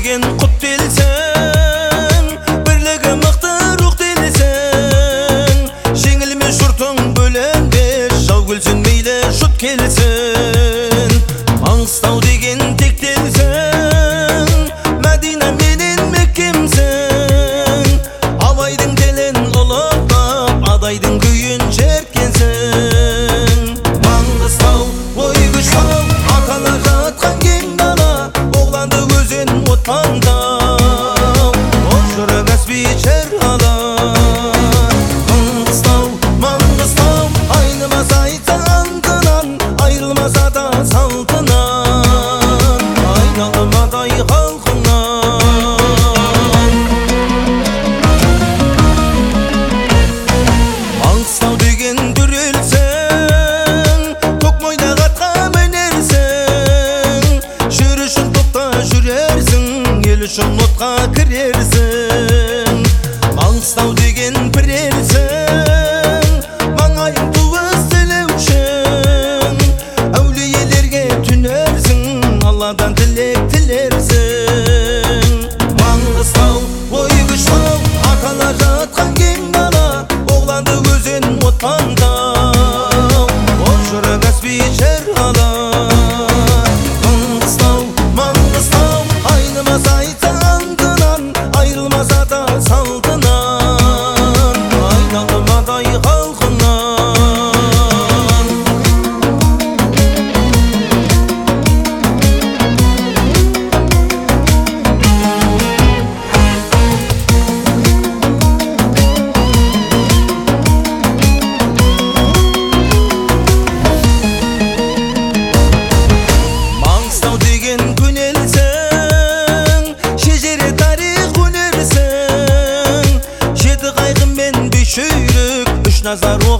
деген құт делсең, бірлігі мықты рух делсең, жеңілмес жұртың бөленбес, жау келсін мейлі жұт келсін. Маңғыстау деген тек делсең, Мәдина менен Меккемсің, абайдың телін ұлықтап, адайдың күйін жерткенсің. Маңғыстау ой күштау, аталар жатқан кең дала, оғланды өзен отпаңдау, ошыры Каспий шерғалар. Маңғыстау, Маңғыстау, айнымас айтса антынан, айрылмаса да салтынан, айналмадай халқынан. Маңғыстау деген дүрелсең, Көкмойнақ атқа мінерсің, жүрішін топта жүрерсің, ел үшін отқа кірерсің. Маңғыстау деген бір елсің, маңайың туыс тілеушің, әулиелерге түнерсің, Алладан тілек тілерсің. Маңғыстау ой күштау, аталар жатқан кең дала, оғланды өзен отпаңдау, ошыры Каспий шерғалар. Маңғыстау, Маңғыстау, айнымас айтса антынан, айрылмаса да салтынан, айналмадай халқынан. Маңғыстау деген көнелсің, шежіре тарих өнерсің, жеті қайқы мен бес жүйрік, үш назар